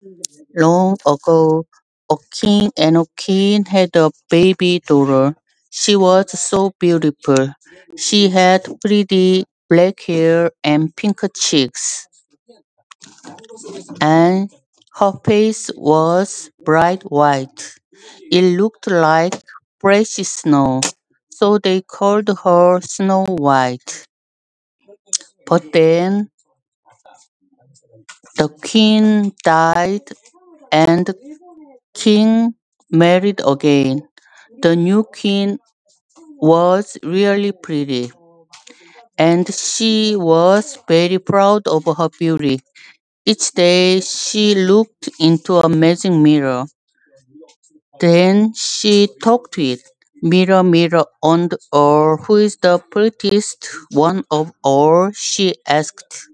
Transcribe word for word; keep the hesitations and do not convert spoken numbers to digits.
Long ago, a king and a queen had a baby daughter. She was so beautiful. She had pretty black hair and pink cheeks, and her face was bright white. It looked like fresh snow, so they called her Snow White. But then the queen died and the king married again. The new queen was really pretty, and she was very proud of her beauty. Each day she looked into a magic mirror. Then she talked to it. Mirror, mirror on the earth, who is the prettiest one of all? She asked.